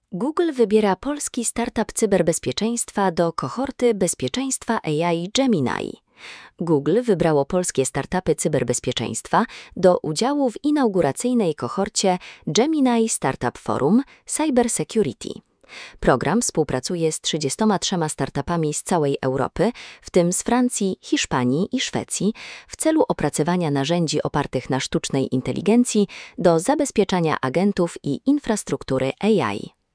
Google wybiera polski startup cyberbezpieczeństwa do kohorty bezpieczeństwa AI Gemini. Google wybrało polskie startupy cyberbezpieczeństwa do udziału w inauguracyjnej kohorcie Gemini Startup Forum Cybersecurity. Program współpracuje z 33 startupami z całej Europy, w tym z Francji, Hiszpanii i Szwecji, w celu opracowania narzędzi opartych na sztucznej inteligencji do zabezpieczania agentów i infrastruktury AI.